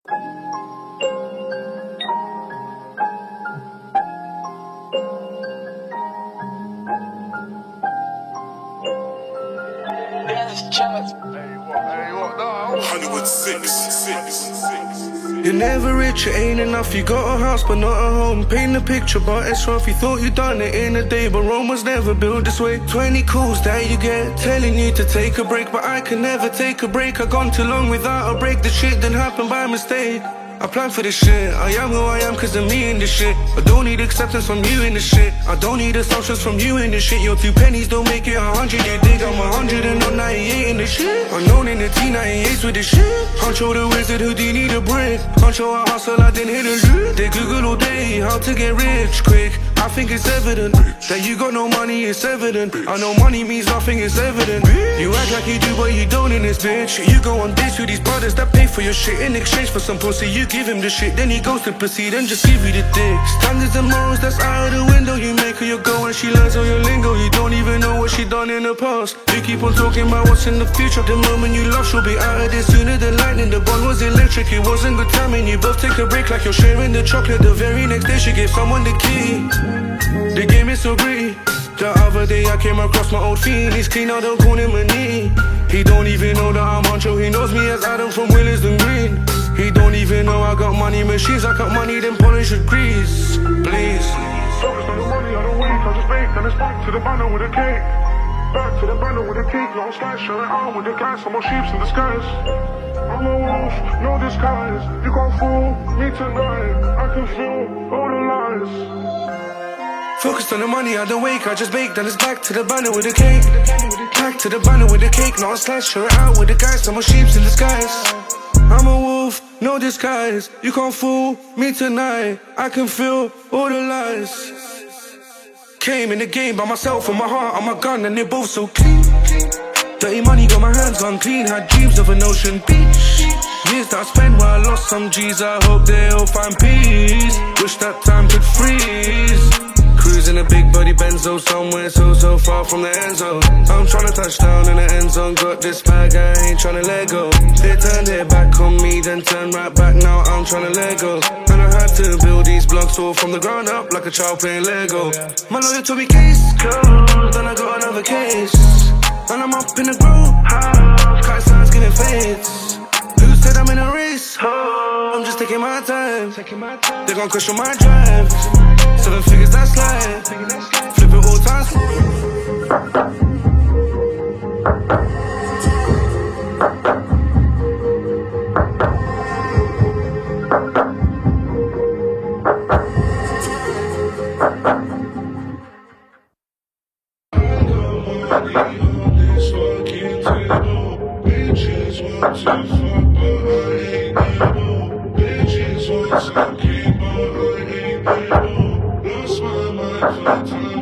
Hollywood 6. You're never rich, it ain't enough. You got a house but not a home. Paint the picture but it's rough. You thought you done it in a day, but Rome was never built this way. 20 calls that you get telling you to take a break, but I can never take a break. I've gone too long without a break. The shit didn't happen by mistake. I planned for this shit. I am who I am cause of me in this shit. I don't need acceptance from you in this shit. I don't need assumptions from you in this shit. Your 2 pennies don't make it 100. You dig I'm 100 and I'm 98 in this shit. Unknown in the T98s with this shit. Huncho the wizard who do need a brick. Huncho I hustle, I didn't hit a lick. They Google all day how to get rich quick. I think it's evident that you got no money, it's evident. I know money means nothing, it's evident. You act like you do but you don't in this bitch. You go on dates with these brothers that pay for your shit. In exchange for some pussy, you give him the shit. Then he goes to proceed and just give you the dick. Standards and morals, that's out of the window. You make her your girl and she learns all your lingo. You don't even know what she done in the past. You keep on talking about what's in the future. The moment you love, she'll be out of this sooner than lightning. The bond was electric, it wasn't good timing. You both take a break like you're sharing the chocolate. The very next day she gave someone the key. The game is so greedy. The other day I came across my old fiend. He's clean, I don't call him a knee. He don't even know that I'm Huncho. He knows me as Adam from Willesden Green. He don't even know I got money machines. I got money, then polish with grease. Please. Focus on the money, I don't wait, I just bake. Then it's back to the banner with a cake. Back to the banner with a cake. Long slice, shut it out with the gas. I'm on sheeps in disguise. I'm a wolf, no disguise. You can't fool me tonight. I can feel all the lies. Focused on the money, I don't wake, I just bake. Then it's back to the banner with a cake. Back to the banner with a cake. Long slice, shut it out with the gas. I'm on sheeps in disguise. I'm a wolf, no disguise. You can't fool me tonight. I can feel all the lies. Came in the game by myself and my heart on my gun, and they're both so clean. Dirty money, got my hands unclean. Had dreams of an ocean beach. Years that I spent where I lost some G's. I hope they all find peace. Wish that time could freeze. Cruising a big body Benzo somewhere so far from the end zone. I'm tryna touch down in the end zone. Got this bag, I ain't tryna let go. They turned their back on me, then turned right back. Now I'm tryna let go. And I had to build these blocks all from the ground up, like a child playing Lego. My lawyer told me case closed, then I got another case. And I'm up in the group house, kite signs giving fades. Who said I'm in a race? Oh, I'm just taking my time. They gon' question my drive. 7 figures, that's life. Flip it all times. Bitches want to fuck, but I ain't able. Bitches want to keep, but I ain't able. Lost my mind for time.